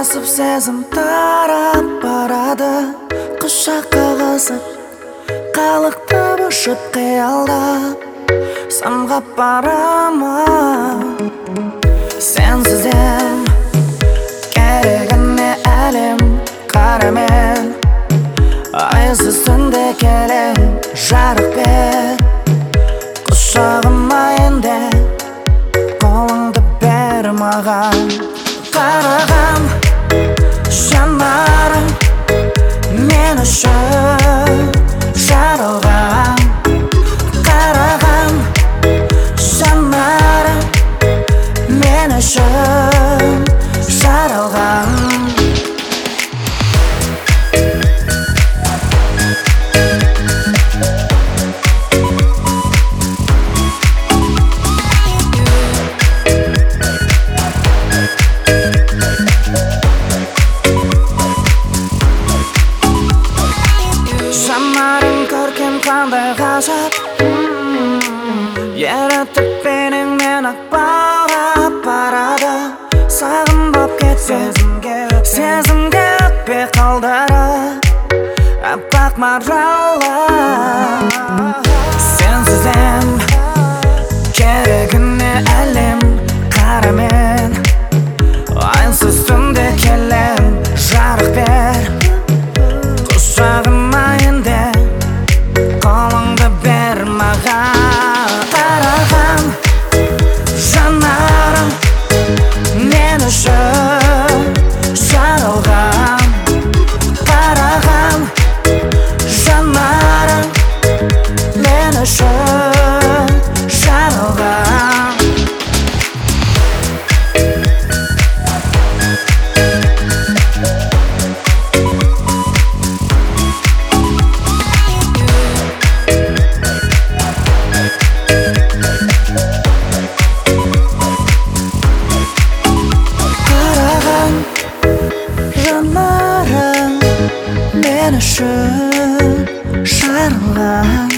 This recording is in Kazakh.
басып сезім тарап барады. Құшаққа қысып қалықтап ұшып қиялдап самғап барамын. Сенсізден керегіне әлем қарамен, айсыз түнде келем жарық бер. Құшағыма енді қолыңды бер маған. Қарағам жанарың мен үшін жаралған. Қарағам жанарың мен үшін жаралған. Жанарың көркем қандай ғажап, ерітіп бейнеңмен ақ баурап барады. Сағынбап кетсе сезімге өтпей қалдыры аппақ маржалы. Сенсізден керегіне әлем қарамен, айсыз түнде келем жарық бер. Құшағыма енді қолыңды бер маған. Қарағам жанарың мен үшін жаралған. Қарағам жанарың мен үшін жаралған. Жанарың мен үшін жаралған.